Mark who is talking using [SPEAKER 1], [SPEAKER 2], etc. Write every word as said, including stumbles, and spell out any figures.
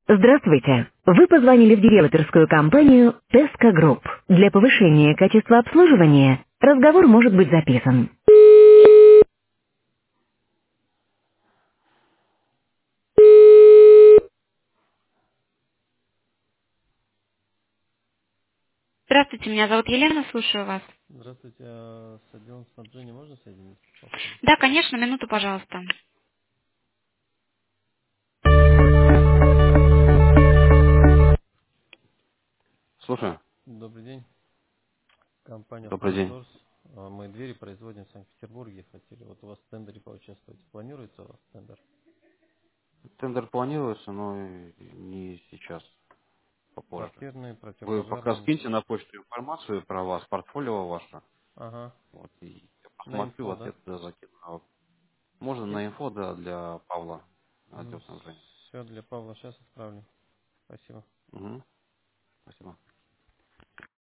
[SPEAKER 1] Здравствуйте. Вы позвонили в девелоперскую компанию Tesco Group. Для повышения качества обслуживания разговор может быть записан. Здравствуйте, меня зовут Елена, слушаю вас.
[SPEAKER 2] Здравствуйте, а с отделом снабжения можно соединить по поводу?
[SPEAKER 1] Да, конечно, минуту, пожалуйста.
[SPEAKER 2] Слушаю. Добрый день. Компания
[SPEAKER 3] Добрый день.
[SPEAKER 2] Фронтдорс. А, Мы двери производим в Санкт-Петербурге. Хотели вот у вас в тендере поучаствовать. Планируется у вас тендер?
[SPEAKER 3] Тендер планируется, но не сейчас, попозже.
[SPEAKER 2] Квартирный,
[SPEAKER 3] Вы пока
[SPEAKER 2] противопожарный.
[SPEAKER 3] скиньте на почту информацию про вас, портфолио ваше.
[SPEAKER 2] Ага.
[SPEAKER 3] Вот, и я
[SPEAKER 2] На
[SPEAKER 3] посмотрю, в
[SPEAKER 2] инфо, да?
[SPEAKER 3] ответ туда закину. А вот можно
[SPEAKER 2] И...
[SPEAKER 3] на инфо, да, для Павла, отдел снабжения.
[SPEAKER 2] Все для Павла сейчас отправлю. Спасибо.
[SPEAKER 3] Угу. Спасибо.